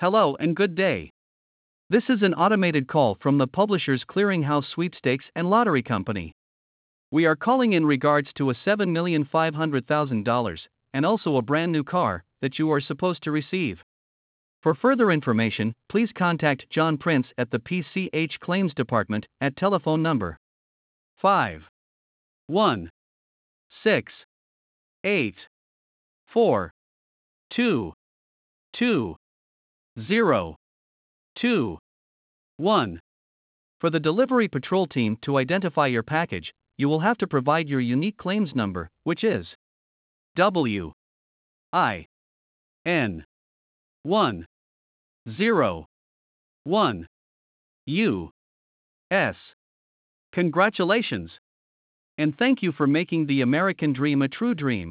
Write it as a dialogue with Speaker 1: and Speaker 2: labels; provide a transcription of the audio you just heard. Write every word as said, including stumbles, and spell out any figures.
Speaker 1: Hello and good day. This is an automated call from the Publishers Clearinghouse Sweepstakes and Lottery Company. We are calling in regards to a seven million five hundred thousand dollars and also a brand new car that you are supposed to receive. For further information, please contact John Prince at the P C H Claims Department at telephone number five one six eight four two two zero two one. For the delivery patrol team to identify your package, you will have to provide your unique claims number, which is W I N one zero one U S. Congratulations! And thank you for making the American dream a true dream.